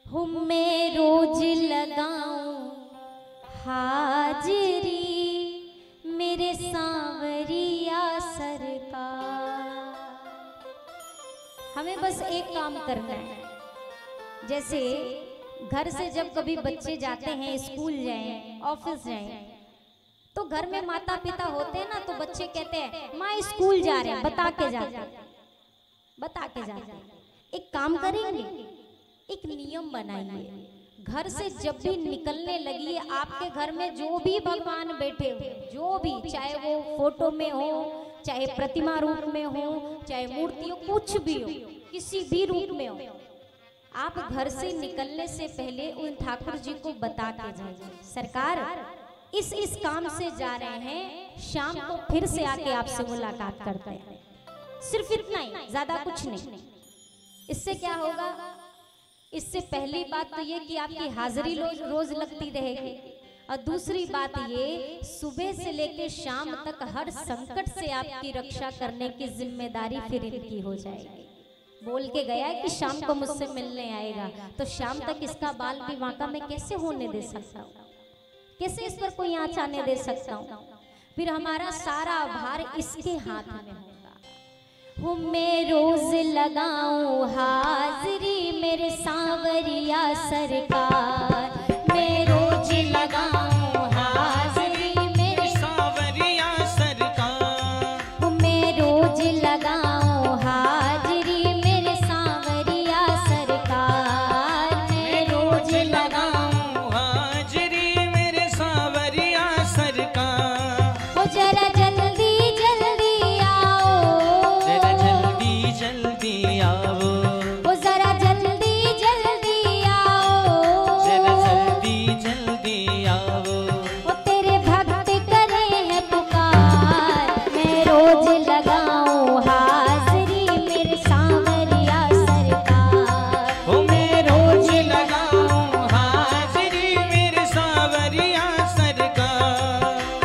मैं रोज लगाऊं हाजिरी मेरे सांवरिया सरकार। हमें बस एक काम करना है, जैसे घर से जब कभी बच्चे जाते हैं, स्कूल जाएं, ऑफिस जाएं, तो घर में माता पिता होते हैं ना, तो बच्चे कहते हैं माँ स्कूल जा रहे हैं, बता के जाते हैं। एक काम करेंगे, एक नियम बनाइए, घर से जब भी निकलने लगी आपके घर में जो भी भगवान बैठे हो, जो भी, चाहे वो फोटो में हो, चाहे प्रतिमा रूप में हो, चाहे मूर्ति हो, कुछ भी हो, किसी भी रूप में हो, आप घर से निकलने से पहले उन ठाकुर जी को बता के जाइए, सरकार इस काम से जा रहे हैं, शाम को फिर से आके आपसे मुलाकात करते हैं। सिर्फ इतना ही, ज्यादा कुछ नहीं। इससे क्या होगा? इससे पहली बात तो ये कि आपकी हाजिरी रोज लगती रहेगी, और दूसरी बात ये, सुबह से लेकर शाम तक हर संकट से आपकी रक्षा करने की जिम्मेदारी फिर इनकी हो जाएगी। बोल के गया है कि शाम को मुझसे मिलने आएगा, तो शाम तक इसका बाल विवाह मैं कैसे होने दे सकता हूँ? कैसे इस पर कोई आँच आने दे सकता हूँ? फिर हमारा सारा भार इसके हाथ में होगा। मैं रोज लगाऊं हाजिरी मेरे सांवरिया सरकार, मैं रोज लगाऊं हाजिरी मेरे सांवरिया सरकार, मैं रोज लगाऊं हाजिरी मेरे सांवरिया सरकार, मैं रोज लगाऊं हाजिरी मेरे सांवरिया सरकार। ओ जरा जल्दी जल्दी आओ, जरा जल्दी जल्दी आओ, ओ जरा जल्दी जल्दी आओ, जरा जल्दी जल्दी आओ, ओ तेरे भक्त करे हैं पुकार, मैं रोज लगाऊं हाजिरी मेरे सांवरिया सरकार, ओ मैं रोज लगाऊं हाजिरी मेरे सांवरिया सरकार।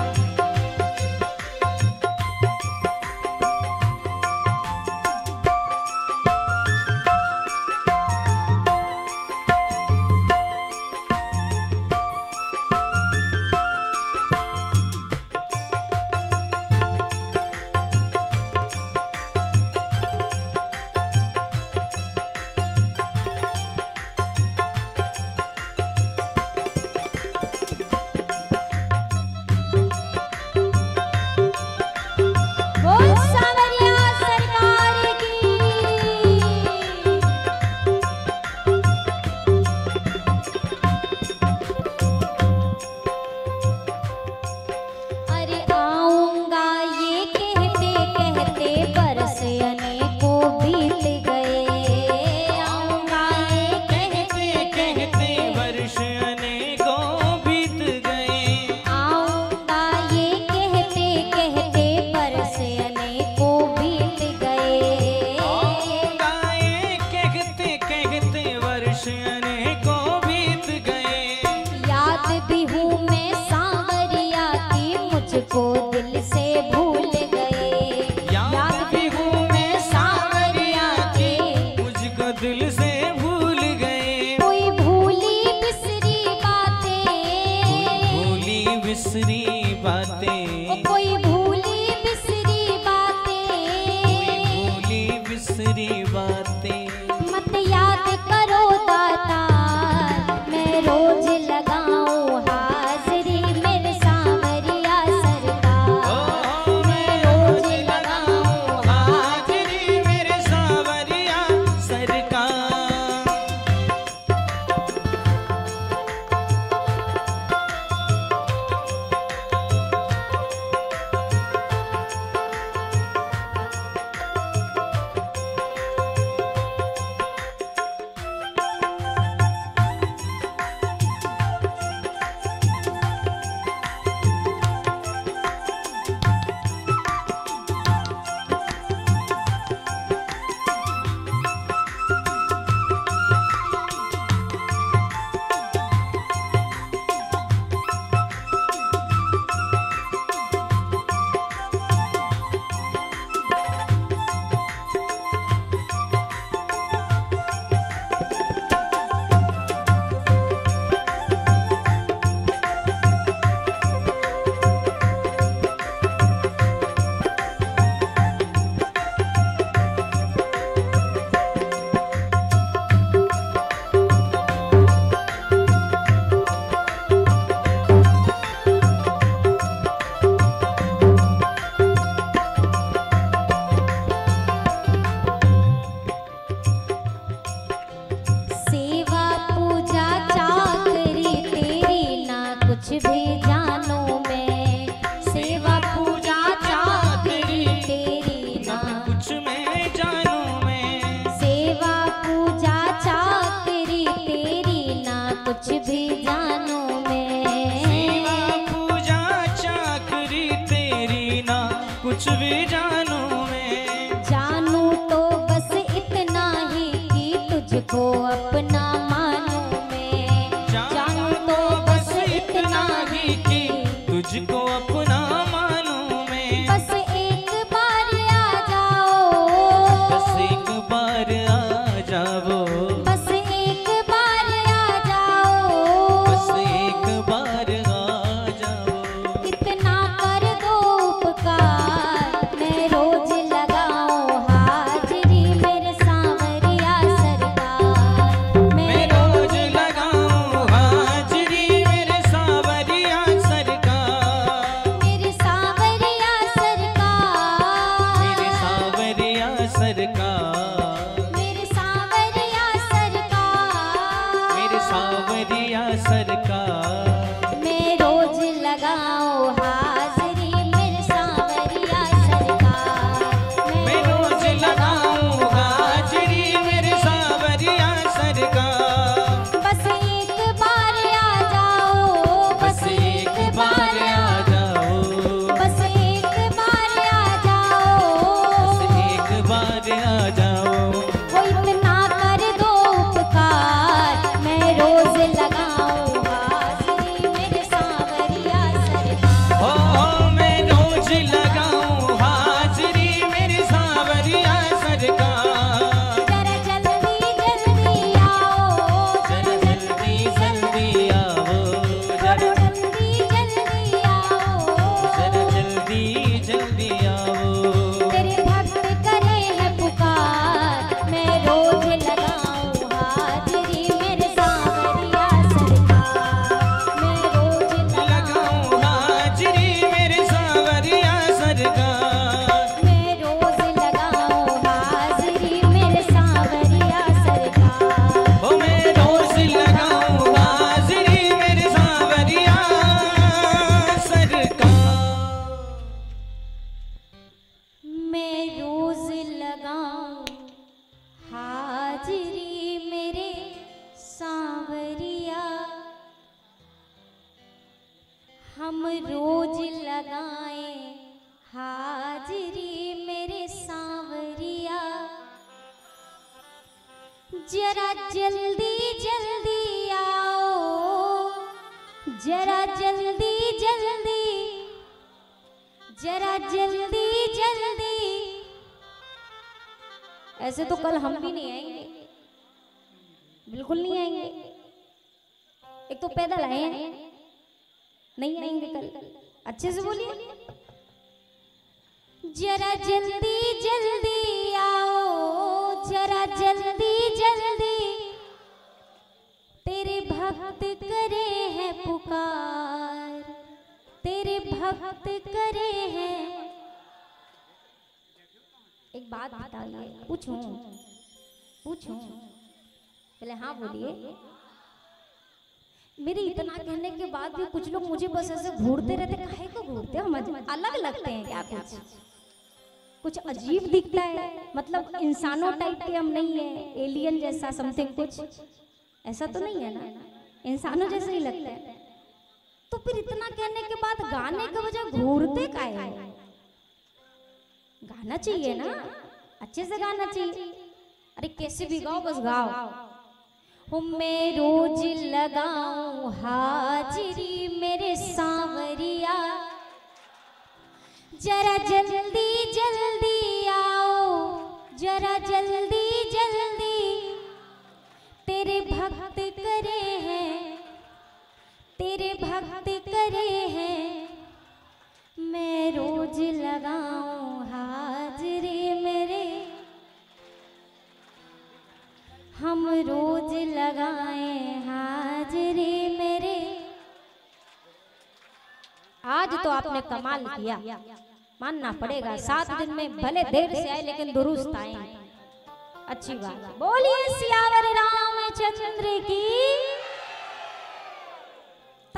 बोल सांवरिया सरकार की। अरे आऊंगा ये कहते कहते बरस अनेकों बीत गए, आऊंगा ये कहते कहते वर्ष अनेकों बीत गए, आऊंगा ये कहते कहते बरस अनेकों बीत गए, आऊंगा ये कहते कहते वर्ष अनेकों बीत गए। याद भी हूँ मैं सांवरिया की, मुझको दिल से भूल गए, याद भी हूँ मैं सांवरिया की, मुझको दिल से भूल गए। कोई भूली बिसरी बातें, भूली बिसरी बातें, ओ कोई भूली बिसरी बातें, भूली बिसरी बातें, मत याद करो दाता, मैं रोज लगाऊं हाजिरी मेरे सांवरिया सरकार, मैं रोज लगाऊं हाजिरी मेरे सांवरिया सरकार। अपना मानूं मैं, जानूं तो बस इतना ही कि तुझको अपना मानूं मैं। बस एक बार आ जाओ, बस एक बार आ जाओ, बस एक बार आ जाओ, बस एक बार आ जाओ। इतना कर दो उपकार, मैं रोज लगाऊं हाजिरी मेरे सांवरिया सरकार। मैं रोज लगाऊं हाजिरी मेरे सांवरिया सरकार। मेरे सांवरिया सरकार, मेरे सांवरिया सरकार, मेरे सांवरिया सरकार, मेरे सांवरिया सरकार। मैं रोज लगाऊं हाजिरी मेरे सांवरिया सरकार। मैं रोज लगाऊं हाजिरी मेरे सांवरिया सरकार। बस एक बार आ जाओ, बस एक बार आ जाओ, बस एक बार आ जाओ, बस एक बार आ जाओ। वो इतना कर दो उपकार, मैं रोज लगाऊं हाजिरी मेरे सांवरिया सरकार। ओ मैं रोज लगाऊं हाजिरी मेरे सांवरिया सरकार। जरा जल्दी जल्दी आओ, जरा जल्दी जल्दी आओ, जरा जल्दी जल्दी आओ, जरा जल्दी जल्दी आओ। तेरे भक्त करे है पुकार, मैं रोज लगाऊं हाजिरी मेरे सांवरिया सरकार। मैं रोज लगाऊं हाजिरी मेरे सांवरिया सरकार। मैं रोज लगाऊं हाजिरी मेरे सांवरिया सरकार। ओ मैं रोज लगाऊं हाजिरी मेरे सांवरिया सरकार। मैं रोज लगाऊं हाजिरी मेरे सांवरिया, हम रोज लगाएं हाजिरी मेरे सांवरिया। जरा जल्दी जल्दी आओ, जरा जल्दी जल्दी, जरा जल्दी जल्दी। ऐसे तो कल हम भी नहीं आएंगे, बिल्कुल नहीं आएंगे। एक तो पैदल आए हैं, नहीं आएंगे कल। अच्छे से बोलिए, जरा जल्दी जल्दी आओ, जरा जल्दी जल्दी, तेरे भक्त करे हैं पुकार, तेरे भक्त करे हैं। एक बात बताइए, पूछूं पूछूं? पहले हाँ बोलिए। मेरे इतना कहने के बाद भी कुछ लोग मुझे बस ऐसे घूरते रहते। काहे को घूरते हो? हम अलग लगते हैं क्या? कुछ अजीब दिखता है, मतलब इंसानों टाइप के हम नहीं है, एलियन जैसा समथिंग कुछ ऐसा तो नहीं है ना, इंसानों जैसे ही लगता है। तो फिर इतना कहने के बाद गाने के वजह घूरते काहे हो? गाना चाहिए ना, अच्छे से गाना चाहिए। अरे कैसे भी गाओ, बस गाओ। हो मैं रोज लगाऊं हाजिरी मेरे सांवरिया, जरा जल्दी जल्दी आओ, जरा जल्दी जल्दी, तेरे भक्त करे हैं, तेरे भक्त करे हैं। मैं रोज लगाऊं हाजिरी मेरे, हम रोज लगाएं हाजिरी मेरे। आज तो आपने कमाल किया, मानना पड़ेगा। 7 दिन में भले देर से आए लेकिन दुरुस्त आए, अच्छी बात। बोलिए सियावर रामचंद्र की।